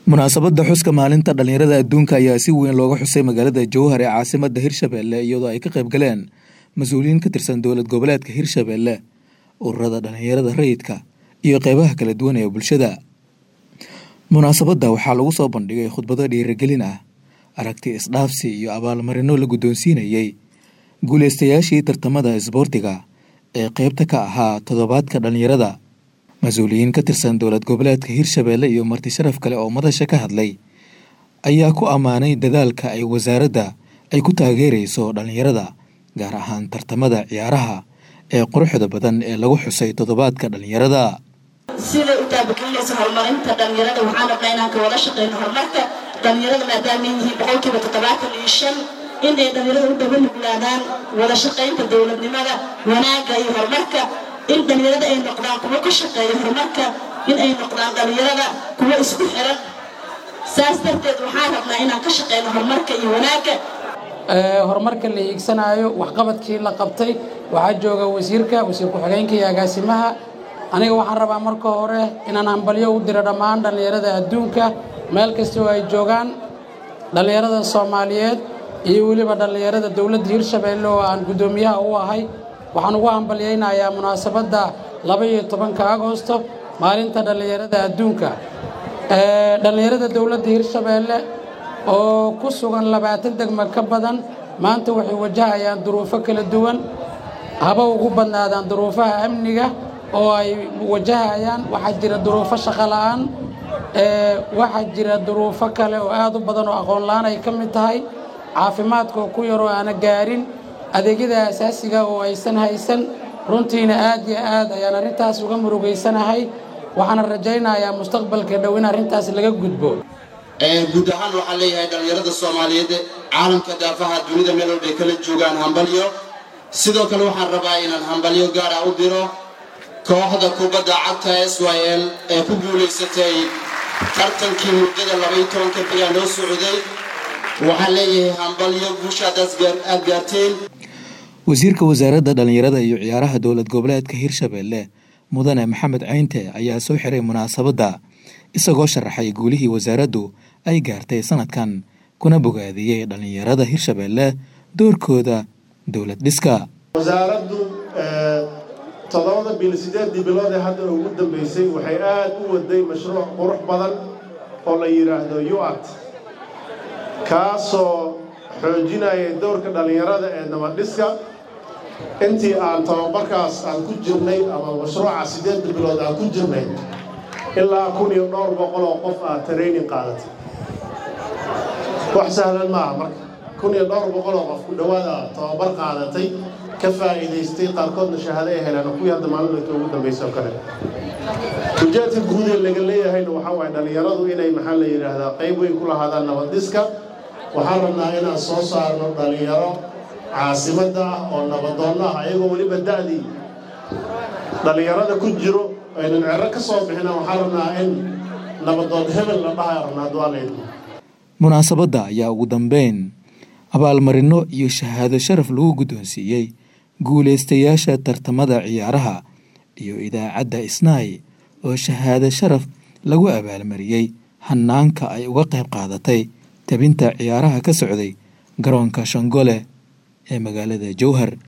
munaasabadda xuska maalinta dhalinyarada adduunka ayaa si weyn looga xusay magaalada Jowhar ee caasimadda Hirshabelle iyadoo ay ka qayb galeen mas'uuliyiin ka tirsan dowlad goboleedka Hirshabelle, ururada dhalinyarada rayidka iyo qaybaha kala duwan ee bulshada. Munaasabadda waxaa lagu soo bandhigay khudbado dhiirigelin ah, aragti isdhaafsi iyo abaalmarino la guddoonsiinayay guuleystayaashii tartamada isboortiga ee qaybta ka ahaa toddobaadka dhalinyarada. Mas'uuliyiin ka tirsan dowlad goboleedka Hirshabelle iyo marti sharaf kale oo madasha ka hadlay ayaa ku ammaanay dadaalka ay wasaaradda ay ku taageerayso dhalinyarada, gaar ahaan tartamada ciyaaraha ee quruxda badan ee lagu xusay toddobaadka dhalinyarada. sida u taabagelinaysa horumarinta dhalinyarada waxaan rabnaa inaan ka wada shaqeyno horumarka dhalinyarada maadaama ay yihiin boqolkiiba 75 in ay dhalinyarada u dhabanuglaadaan wada shaqeynta dowladnimada, wanaagga iyo horumarka, in dhalinyarada ay noqdaan kuwa ka shaqeeya horumarka, in ay noqdaan dhalinyarada kuwa isku xiran. saas darteed waxaan rabnaa inaan ka shaqeyno horumarka iyo wanaagga. horumarka la hiigsanayo waxqabadkii la qabtay waxaa jooga wasiir ku-xigeenka iyo agaasimaha. aniga waxaan rabaa marka hore inaan hambalyo u diro dhammaan dhalinyarada adduunka meel kasta oo ay joogaan, dhalinyarada Soomaaliyeed iyo waliba dhalinyarada dowladda Hirshabelle oo aan gudoomiyaha u ahay. waxaan ugu hambalyaynayaa munaasabadda 12 Agoosto maalinta dhalinyarada adduunka. dhalinyarada dowladda Hirshabelle oo ku sugan 20 degmo ka badan maanta waxay wajahayaan duruufo kala duwan, haba ugu badnaadaan duruufaha amniga oo ay wajahayaan. waxaa jira duruufo shaqo la'aan, waxaa jira duruufo kale oo aad u badan oo aqoon la'aan ay ka mid tahay, caafimaadka oo ku yar oo aan gaarin, adeegyada asaasiga oo aysan haysan. runtiina aad iyo aad ayaan arrintaas uga murugaysanahay. waxaan rajaynayaa mustaqbalka dhow in arrintaas laga gudbo. guud ahaan waxaan leeyahay dhalinyarada Soomaaliyeed caalamka daafaha dunida meel walba ay kala joogaan hambalyo. sidoo kale waxaan rabaa inaan hambalyo gaar ah u diro kooxda kubadda cagta SYL ee ku guuleysatay tartankii muddada 12 bilood loo socday. waxaan leeyahay hambalyo guushaadaas aad gaarteen. wasiirka wasaaradda dhalinyarada iyo ciyaaraha dowlad goboleedka Hirshabelle mudane Maxamed Caynte ayaa soo xiray munaasabadda isagoo sharaxay guulihii wasaaraddu ay gaartay sanadkan, kuna bogaadiyay dhalinyarada Hirshabelle doorkooda dowlad dhiska. wasaaraddu 7 bilood ee hadda ugu dambeysay waxay aad u waday mashruuc qurux badan oo la yiraahdo UART, kaasoo xoojinaya doorka dhalinyarada ee nabad dhiska. intii aan tababarkaas aan ku jirnay ama mashruuca 8 bilood aan ku jirnay ilaa 1200 oo qof ah training qaadatay. wax sahlan ma aha. marka 1200 oo qof ku dhawaada tababar qaadatay, ka faa'iideystay, qaarkoodna shahaado ay heleen kuwii hadda maalinta ugu dambeysay kale. ujeedka guud ee laga leeyahay waxa waay dhalinyaradu inay maxaa la yiraahdaa qayb weyn ku lahaadaan nabad dhiska. waxaan rabnaa inaan soo saarno dhalinyaro caasimadda ah oo nabadoon ah, ayagoo waliba da'dii dhalinyarada ku jiro aynan cero ka soo bixin. waxaan rabnaa in nabadoon hebel la dhahayo rabnaa duwaaleedna. munaasabadda ayaa ugu dambeyn abaalmarino iyo shahaado sharaf lagu guddoonsiiyey guuleystayaasha tartamada ciyaaraha iyo idaacadda Isnaay oo shahaado sharaf lagu abaalmariyey hanaanka ay uga qayb qaadatay tabinta ciyaaraha ka socday garoonka Shangole ee magaalada Jowhar.